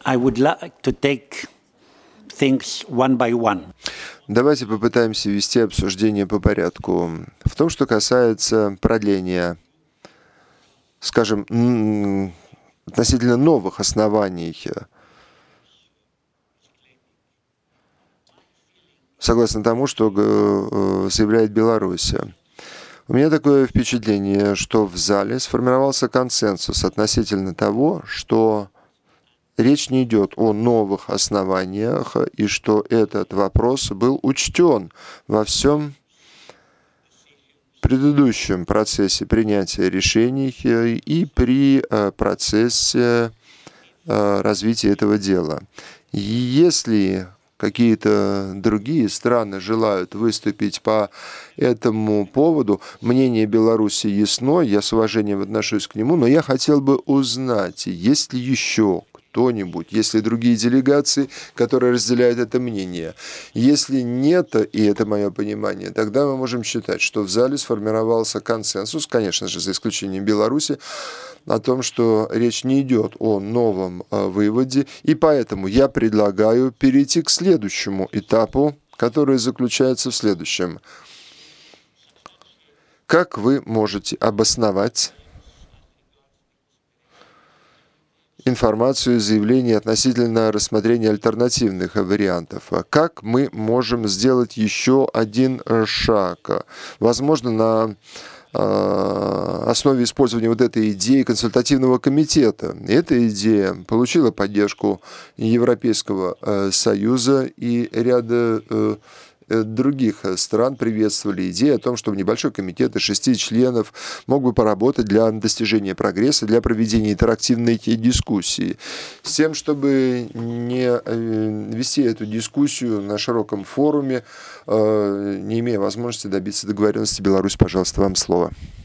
I would like to take things one by one. Давайте попытаемся вести обсуждение по порядку. В том, что касается продления, скажем, относительно новых оснований, согласно тому, что заявляет Беларусь. У меня такое впечатление, что в зале сформировался консенсус относительно того, что речь не идет о новых основаниях, и что этот вопрос был учтен во всем предыдущем процессе принятия решений и при процессе развития этого дела. Если какие-то другие страны желают выступить по этому поводу, мнение Беларуси ясно, я с уважением отношусь к нему, но я хотел бы узнать, есть ли еще кто-нибудь, есть ли другие делегации, которые разделяют это мнение. Если нет, и это мое понимание, тогда мы можем считать, что в зале сформировался консенсус, конечно же, за исключением Беларуси, о том, что речь не идет о новом выводе, и поэтому я предлагаю перейти к следующему этапу, который заключается в следующем. Как вы можете обосновать информацию и заявление относительно рассмотрения альтернативных вариантов? Как мы можем сделать еще один шаг? Возможно, на основе использования вот этой идеи консультативного комитета. Эта идея получила поддержку Европейского Союза, и ряда других стран приветствовали идею о том, что небольшой комитет из 6 членов мог бы поработать для достижения прогресса, для проведения интерактивной дискуссии, с тем, чтобы не вести эту дискуссию на широком форуме, не имея возможности добиться договоренности. Беларусь, пожалуйста, вам слово.